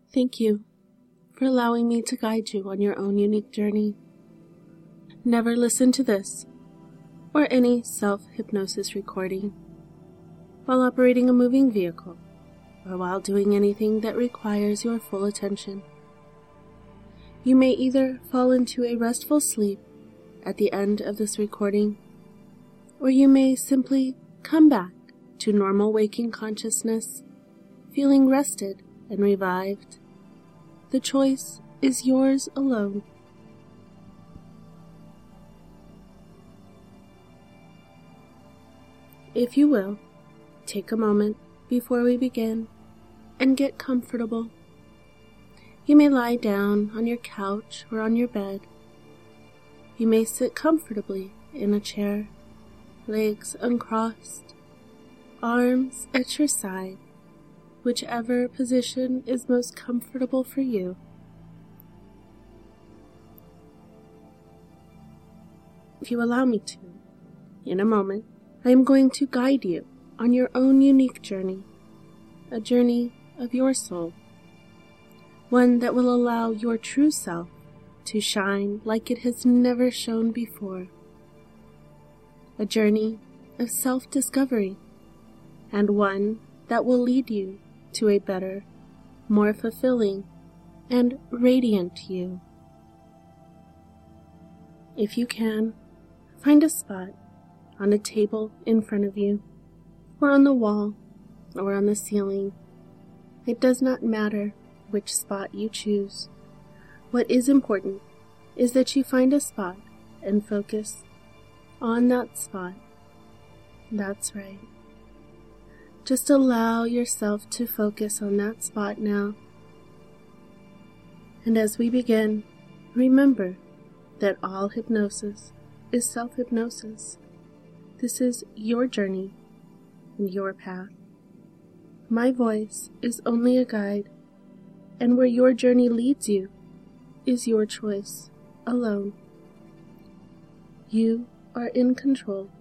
Thank you for allowing me to guide you on your own unique journey. Never listen to this or any self-hypnosis recording while operating a moving vehicle or while doing anything that requires your full attention. You may either fall into a restful sleep at the end of this recording, or you may simply come back to normal waking consciousness, feeling rested and revived. The choice is yours alone. If you will, take a moment before we begin and get comfortable. You may lie down on your couch or on your bed. You may sit comfortably in a chair, legs uncrossed, arms at your side, whichever position is most comfortable for you. If you allow me to, in a moment, I am going to guide you on your own unique journey, a journey of your soul, one that will allow your true self to shine like it has never shone before, a journey of self-discovery, and one that will lead you to a better, more fulfilling, and radiant you. If you can, find a spot on a table in front of you, or on the wall, or on the ceiling. It does not matter which spot you choose. What is important is that you find a spot and focus on that spot. That's right. Just allow yourself to focus on that spot now. And as we begin, remember that all hypnosis is self-hypnosis. This is your journey and your path. My voice is only a guide, and where your journey leads you is your choice alone. You are in control.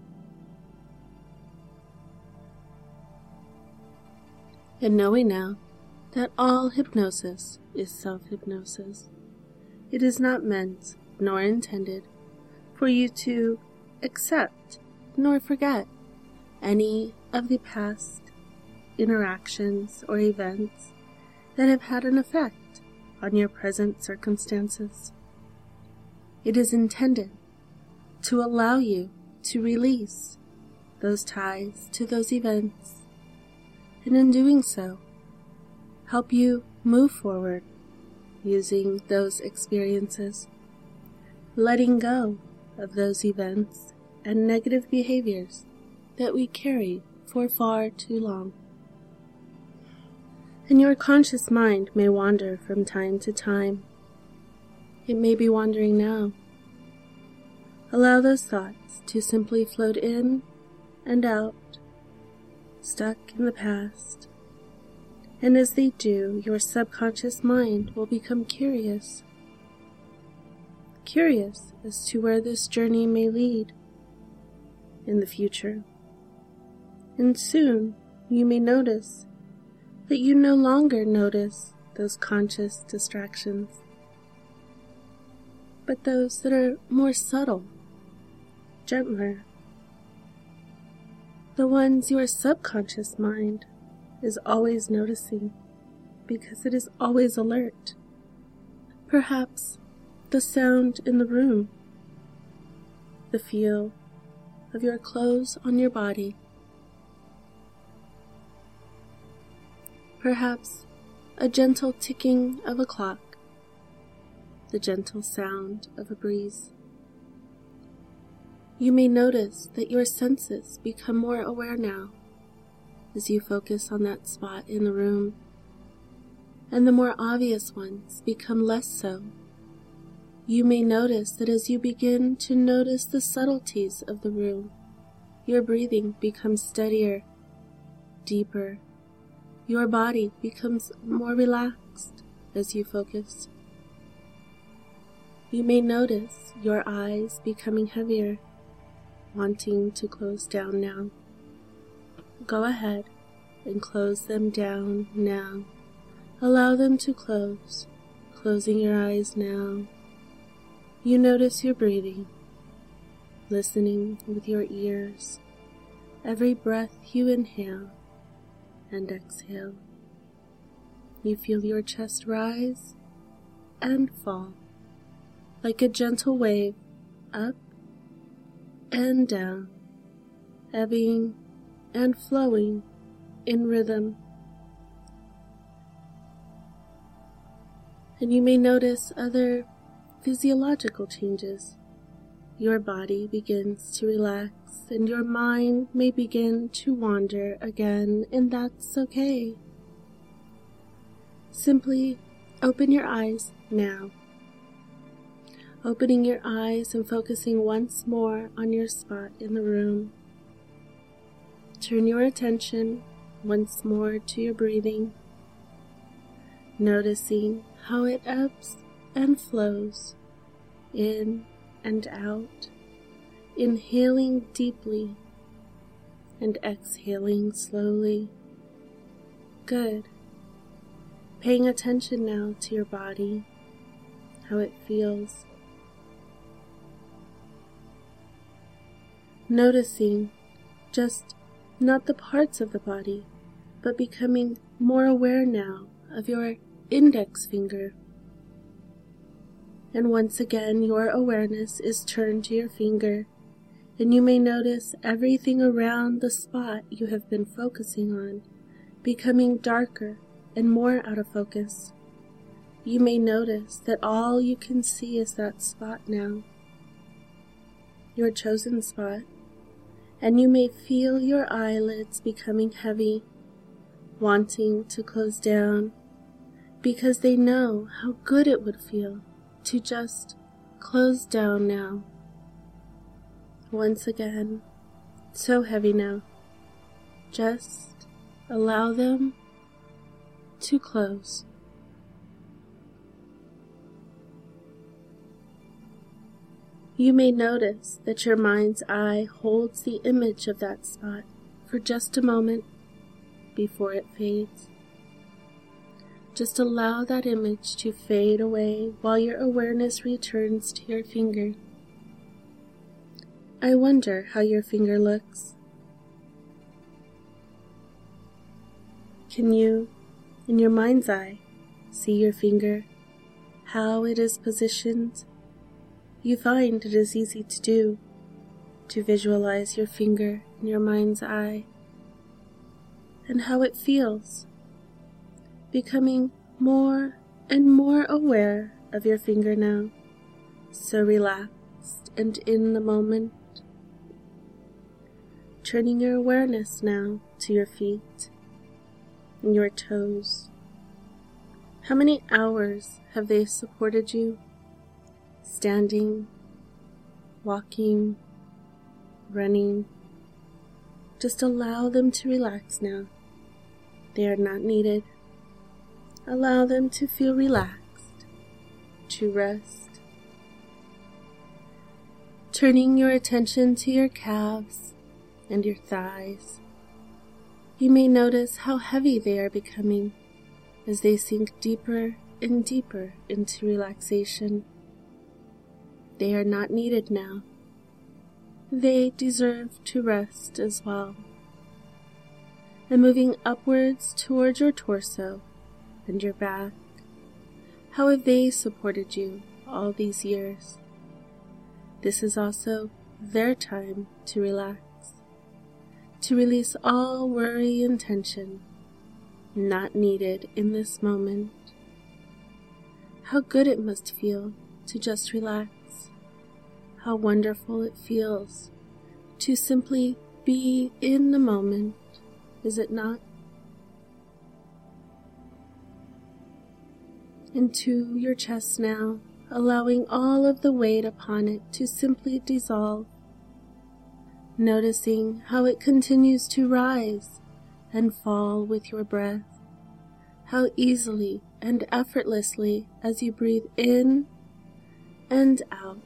And knowing now that all hypnosis is self-hypnosis, it is not meant nor intended for you to accept nor forget any of the past interactions or events that have had an effect on your present circumstances. It is intended to allow you to release those ties to those events, and in doing so, help you move forward using those experiences, letting go of those events and negative behaviors that we carry for far too long. And your conscious mind may wander from time to time. It may be wandering now. Allow those thoughts to simply float in and out, stuck in the past. And as they do, your subconscious mind will become curious as to where this journey may lead in the future. And soon you may notice that you no longer notice those conscious distractions, but those that are more subtle, gentler, the ones your subconscious mind is always noticing because it is always alert. Perhaps the sound in the room, the feel of your clothes on your body, perhaps a gentle ticking of a clock, the gentle sound of a breeze. You may notice that your senses become more aware now as you focus on that spot in the room, and the more obvious ones become less so. You may notice that as you begin to notice the subtleties of the room, your breathing becomes steadier, deeper. Your body becomes more relaxed as you focus. You may notice your eyes becoming heavier, wanting to close down now. Go ahead and close them down now, Allow them to close. Closing your eyes now, you notice your breathing, listening with your ears, every breath you inhale and exhale. You feel your chest rise and fall like a gentle wave, up and down, ebbing and flowing in rhythm. And you may notice other physiological changes. Your body begins to relax and your mind may begin to wander again, and that's okay. Simply open your eyes now. Opening your eyes and focusing once more on your spot in the room. Turn your attention once more to your breathing, noticing how it ebbs and flows, in and out, inhaling deeply and exhaling slowly. Good. Paying attention now to your body, how it feels. Noticing just not the parts of the body, but becoming more aware now of your index finger. And once again, your awareness is turned to your finger, and you may notice everything around the spot you have been focusing on becoming darker and more out of focus. You may notice that all you can see is that spot now, your chosen spot, and you may feel your eyelids becoming heavy, wanting to close down, because they know how good it would feel to just close down now. Once again, so heavy now. Just allow them to close. You may notice that your mind's eye holds the image of that spot for just a moment before it fades. Just allow that image to fade away while your awareness returns to your finger. I wonder how your finger looks. Can you, in your mind's eye, see your finger, how it is positioned? You find it is easy to do, to visualize your finger in your mind's eye, and how it feels, becoming more and more aware of your finger now, so relaxed and in the moment. Turning your awareness now to your feet and your toes. How many hours have they supported you? Standing, walking, running. Just allow them to relax now. They are not needed. Allow them to feel relaxed, to rest. Turning your attention to your calves and your thighs. You may notice how heavy they are becoming as they sink deeper and deeper into relaxation. They are not needed now. They deserve to rest as well. And moving upwards towards your torso and your back, how have they supported you all these years? This is also their time to relax, to release all worry and tension, not needed in this moment. How good it must feel to just relax. How wonderful it feels to simply be in the moment, is it not? Into your chest now, allowing all of the weight upon it to simply dissolve, noticing how it continues to rise and fall with your breath, how easily and effortlessly as you breathe in and out,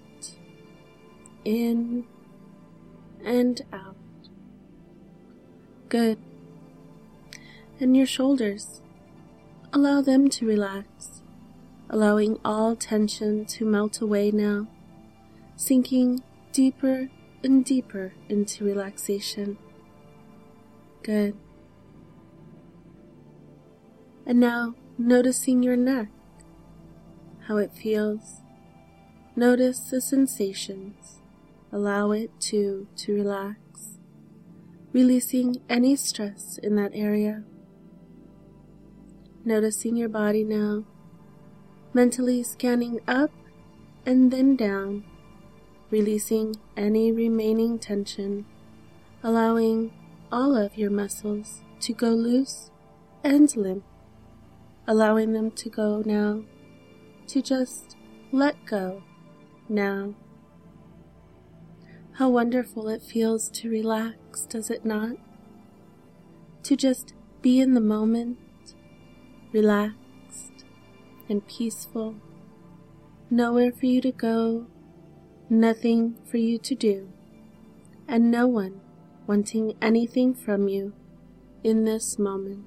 in and out. Good. And your shoulders. allow them to relax, allowing all tension to melt away now, sinking deeper and deeper into relaxation. Good. And now, noticing your neck, how it feels. Notice the sensations. Allow it to relax, releasing any stress in that area. Noticing your body now, mentally scanning up and then down, releasing any remaining tension, allowing all of your muscles to go loose and limp, allowing them to go now, to just let go now. How wonderful it feels to relax, does it not? To just be in the moment, relaxed and peaceful, nowhere for you to go, nothing for you to do, and no one wanting anything from you in this moment.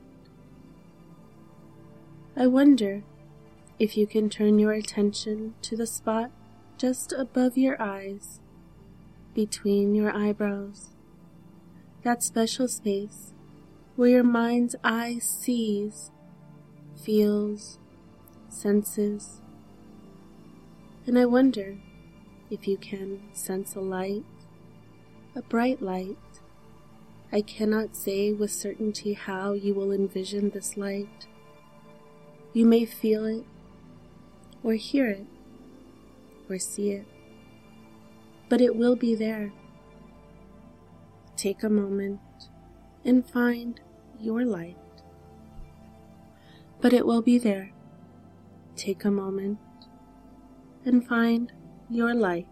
I wonder if you can turn your attention to the spot just above your eyes, between your eyebrows, that special space where your mind's eye sees, feels, senses. And I wonder if you can sense a light, a bright light. I cannot say with certainty how you will envision this light. You may feel it, or hear it, or see it, but it will be there. Take a moment and find your light. But it will be there. Take a moment and find your light.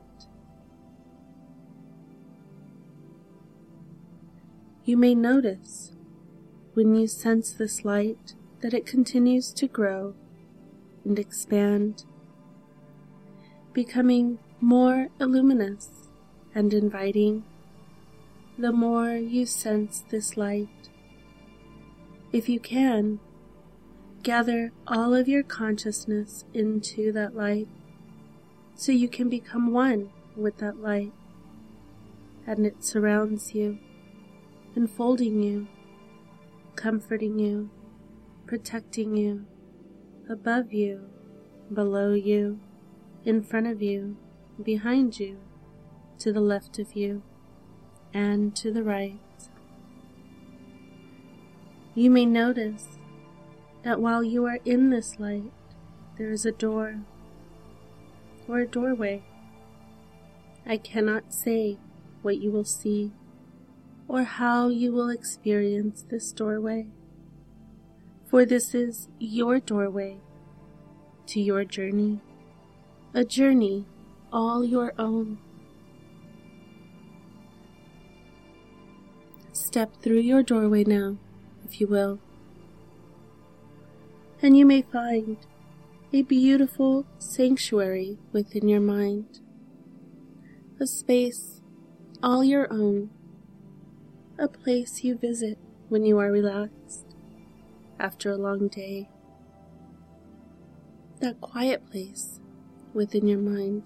You may notice when you sense this light that it continues to grow and expand, becoming more luminous and inviting the more you sense this light. If you can, gather all of your consciousness into that light so you can become one with that light, and it surrounds you, enfolding you, comforting you, protecting you, above you, below you, in front of you, behind you, to the left of you, and to the right. You may notice that while you are in this light, there is a door or a doorway. I cannot say what you will see or how you will experience this doorway, for this is your doorway to your journey, a journey all your own. Step through your doorway now, if you will, and you may find a beautiful sanctuary within your mind, a space all your own, a place you visit when you are relaxed after a long day, that quiet place within your mind.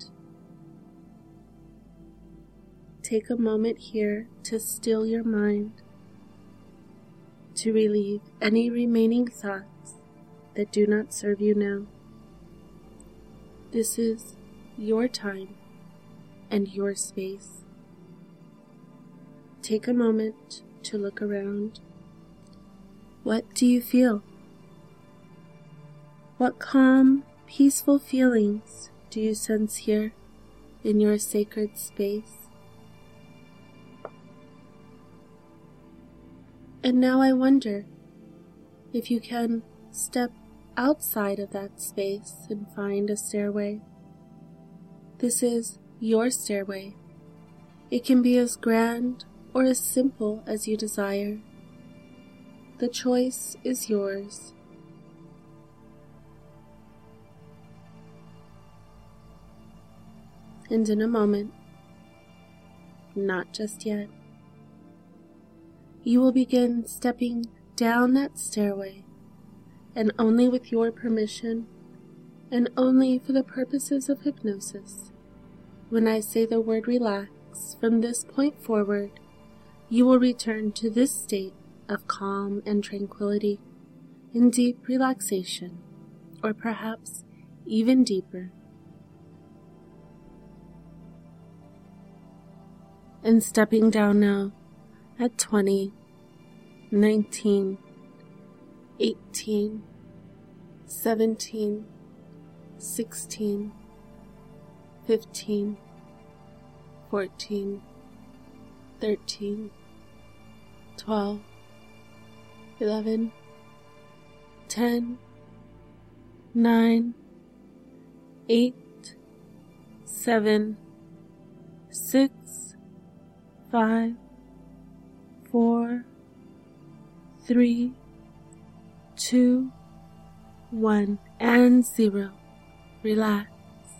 Take a moment here to still your mind, to relieve any remaining thoughts that do not serve you now. This is your time and your space. Take a moment to look around. What do you feel? What calm, peaceful feelings do you sense here in your sacred space? And now I wonder if you can step outside of that space and find a stairway. This is your stairway. It can be as grand or as simple as you desire. The choice is yours. And in a moment, not just yet, you will begin stepping down that stairway and only with your permission, and only for the purposes of hypnosis. When I say the word relax, from this point forward, you will return to this state of calm and tranquility, in deep relaxation, or perhaps even deeper. And stepping down now at 20, 19, 18, 17, 16, 15, 14, 13, 12, 11, 10, 9, 8, 7, 6, 5, 4, 3, 2, 1, and 0. Relax.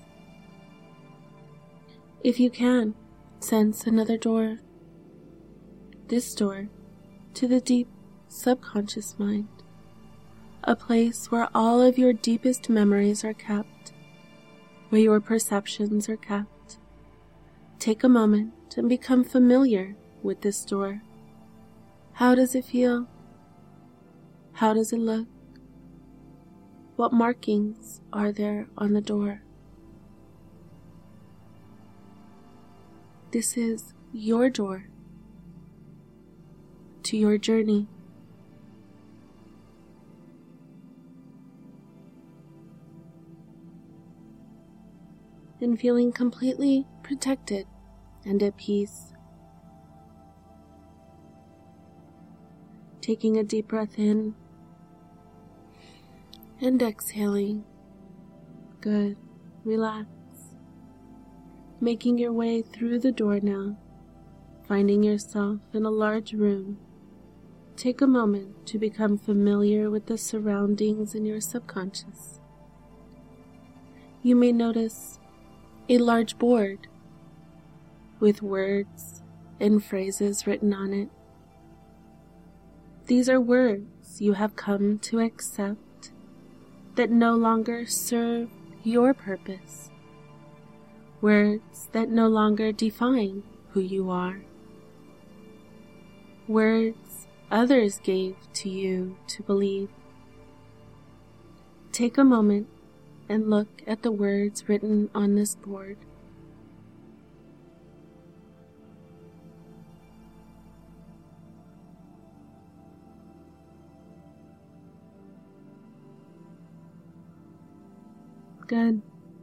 If you can, sense another door. This door to the deep subconscious mind, a place where all of your deepest memories are kept, where your perceptions are kept. Take a moment and become familiar with this door. How does it feel? How does it look? What markings are there on the door? This is your door to your journey. And feeling completely protected and at peace. Taking a deep breath in and exhaling. Good. Relax. Making your way through the door now, finding yourself in a large room. Take a moment to become familiar with the surroundings in your subconscious. You may notice a large board with words and phrases written on it. These are words you have come to accept that no longer serve your purpose. Words that no longer define who you are. Words others gave to you to believe. Take a moment and look at the words written on this board. Good.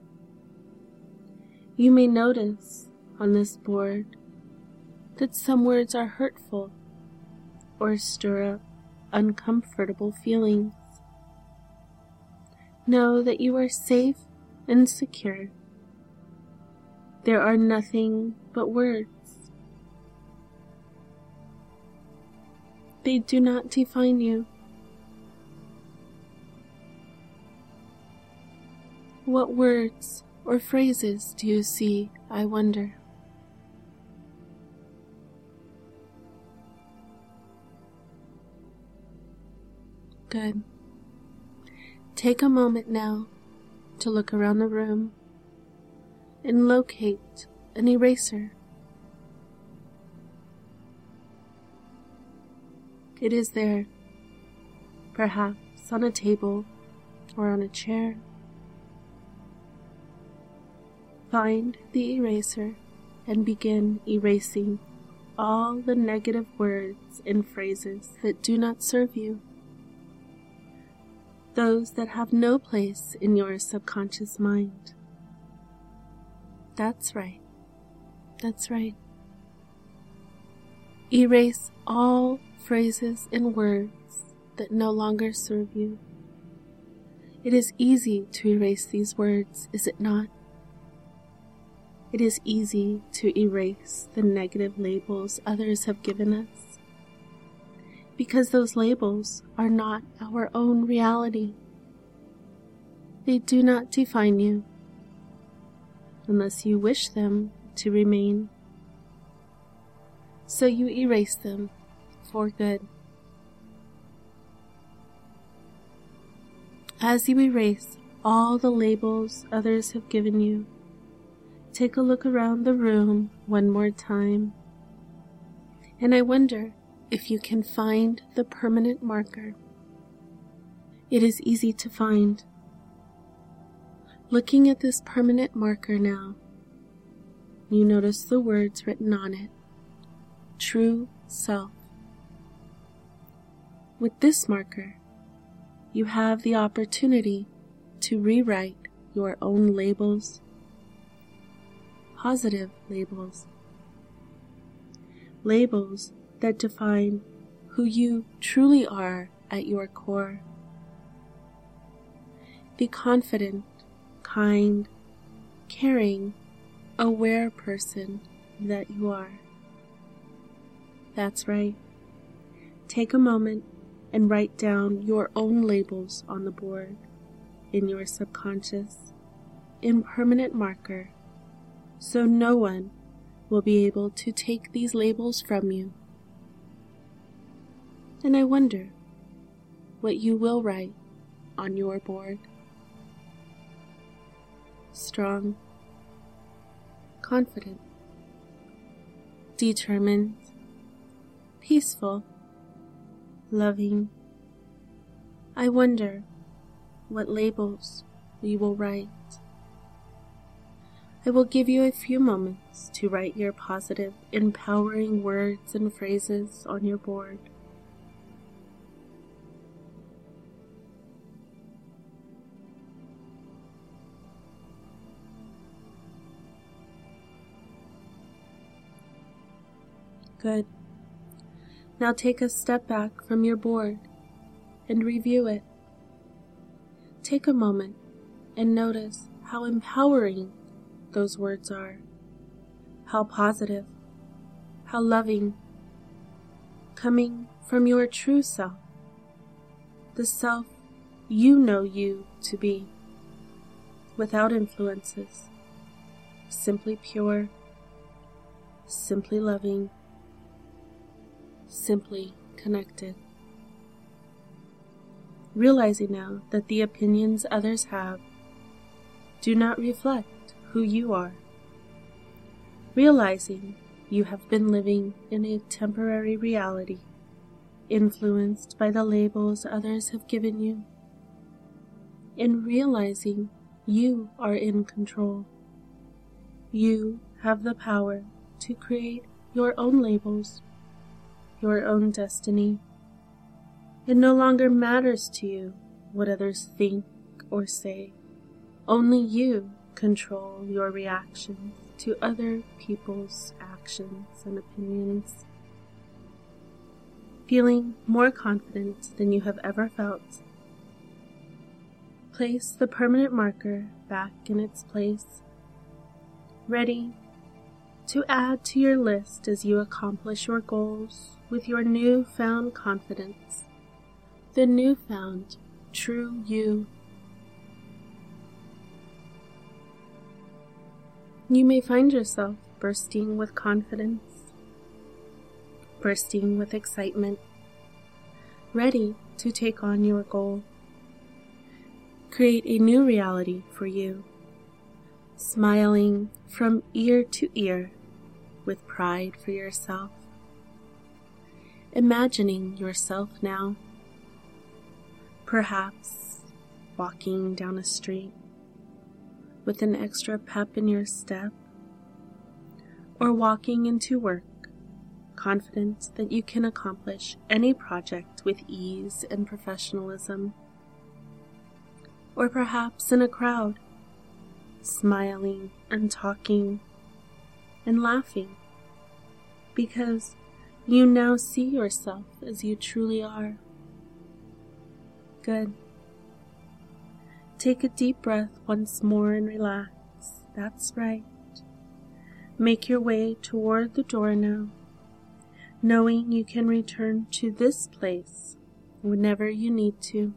You may notice on this board that some words are hurtful or stir up uncomfortable feelings. Know that you are safe and secure. There are nothing but words. They do not define you. What words or phrases do you see, I wonder? Good. Take a moment now to look around the room and locate an eraser. It is there, perhaps on a table or on a chair. Find the eraser and begin erasing all the negative words and phrases that do not serve you. Those that have no place in your subconscious mind. That's right. That's right. Erase all phrases and words that no longer serve you. It is easy to erase these words, is it not? It is easy to erase the negative labels others have given us, because those labels are not our own reality. They do not define you, unless you wish them to remain. So you erase them for good. As you erase all the labels others have given you, take a look around the room one more time, and I wonder if you can find the permanent marker. It is easy to find. Looking at this permanent marker now, you notice the words written on it, True Self. With this marker, you have the opportunity to rewrite your own labels, positive labels, labels that define who you truly are at your core. The confident, kind, caring, aware person that you are. That's right. Take a moment and write down your own labels on the board, in your subconscious, in permanent marker, so no one will be able to take these labels from you. And I wonder what you will write on your board. Strong, confident, determined, peaceful, loving. I wonder what labels you will write. I will give you a few moments to write your positive, empowering words and phrases on your board. Good. Now take a step back from your board and review it. Take a moment and notice how empowering those words are, how positive, how loving, coming from your true self, the self you know you to be, without influences, simply pure, simply loving, simply connected. Realizing now that the opinions others have do not reflect who you are. Realizing you have been living in a temporary reality, influenced by the labels others have given you. And realizing you are in control. You have the power to create your own labels, your own destiny. It no longer matters to you what others think or say. Only you control your reactions to other people's actions and opinions. Feeling more confident than you have ever felt, place the permanent marker back in its place, ready to add to your list as you accomplish your goals with your newfound confidence, the newfound true you. You may find yourself bursting with confidence, bursting with excitement, ready to take on your goal. Create a new reality for you, smiling from ear to ear with pride for yourself. Imagining yourself now, perhaps walking down a street with an extra pep in your step, or walking into work, confident that you can accomplish any project with ease and professionalism, or perhaps in a crowd, smiling and talking and laughing, because you now see yourself as you truly are. Good. Take a deep breath once more and relax. That's right. Make your way toward the door now, knowing you can return to this place whenever you need to.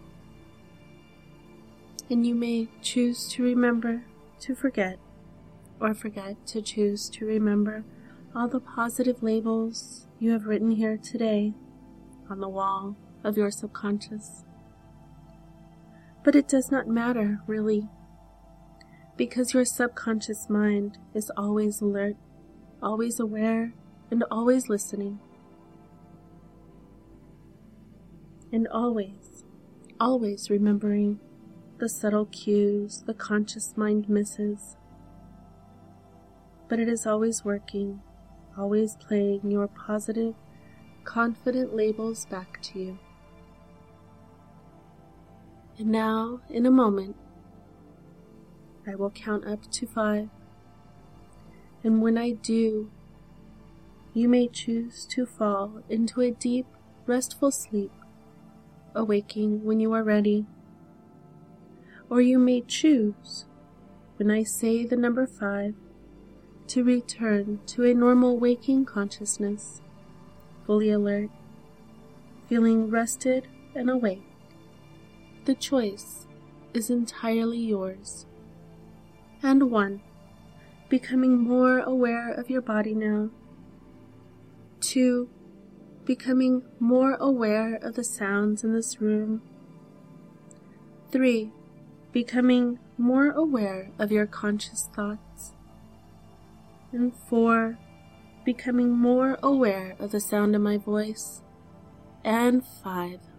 And you may choose to remember to forget or forget to choose to remember all the positive labels you have written here today on the wall of your subconscious. But it does not matter, really, because your subconscious mind is always alert, always aware, and always listening. And always remembering the subtle cues the conscious mind misses. But it is always working, always playing your positive, confident labels back to you. And now, in a moment, I will count up to 5. And when I do, you may choose to fall into a deep, restful sleep, awaking when you are ready. Or you may choose, when I say the number 5, to return to a normal waking consciousness, fully alert, feeling rested and awake. The choice is entirely yours. And 1, becoming more aware of your body now. 2, becoming more aware of the sounds in this room. 3, becoming more aware of your conscious thoughts. And 4, becoming more aware of the sound of my voice. And 5,